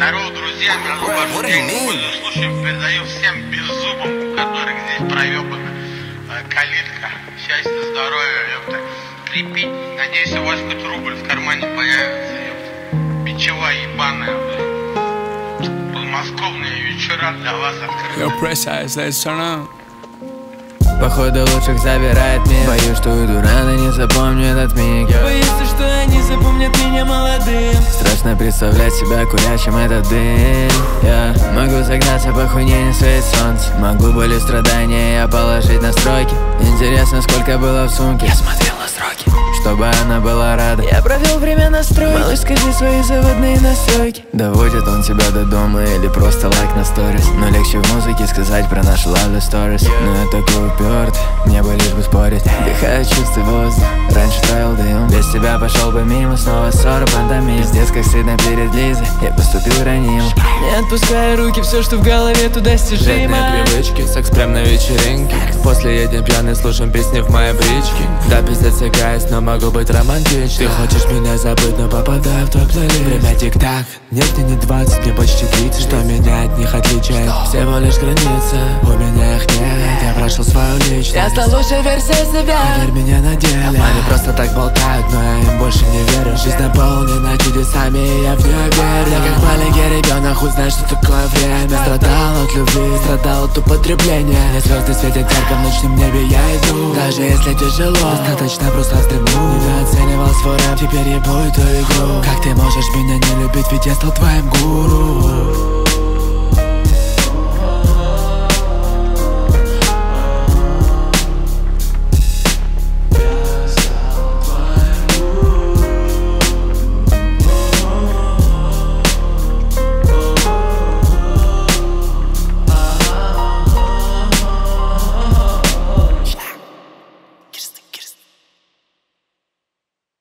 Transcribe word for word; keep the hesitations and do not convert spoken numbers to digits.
Здорово, друзья, меня зовут Пользуясь случаем, передаю всем беззубым, у которых здесь проебана калитка. Счастья, здоровья, ёпта. Крепить. Надеюсь, у вас хоть рубль в кармане появится, ёпта. Бичева ебаная, блядь. Подмосковные вечера для вас открыты. Yo, Precise, let's turn up. Походу лучших забирает мир. Боюсь, что уйду рано, не запомню этот миг. Боюсь, что они запомнят меня молодым. Страшно представлять себя курящим этот дым. Я могу загнаться по хуйне, не светит солнце. Могу боль и страдания я положить на строки. Интересно, сколько было в сумке. Я смотрел на строки, чтобы она была рада. Я провел время на стройке. Малыш, скажи свои заводные настройки. Доводит он тебя до дома или просто лайк на сторис. Но легче в музыке сказать про наши lovely stories. Но я такой упертый, мне бы лишь бы спорить. Дыхаю чистый воздух, раньше таял дым. Без тебя пошел бы мимо, снова ссора, пандемия. Пиздец, как стыдно перед Лизой, я поступил раним. Не отпуская руки, все, что в голове, туда достижимо. Вредные привычки, секс прям на вечеринке. После едем пьяный, слушаем песни в моей бричке. Да, пиздец, играюсь, но могу быть романтичным. Ты хочешь меня забыть, но попадаю в твой плейлист. Время тик-так, нет, мне не двадцать, мне почти тридцать. Что меня от них отличает? Всего лишь граница, у меня их нет, я прошел свою личность. Я стал лучшей версией себя. Поверь меня на деле. Они просто так болтают, но я им больше не верю. Жизнь наполнена чудесами, и я в нее верю. Я как маленький ребенок, хуй знает, что такое время. Страдал от любви, страдал от употребления. Мне звезды светят ярко, в ночном небе я иду. Даже если тяжело, достаточно просто вздремнуть. Недооценивал свой рэп, теперь ебу эту игру. Как ты можешь меня не любить, ведь я стал твоим гуру.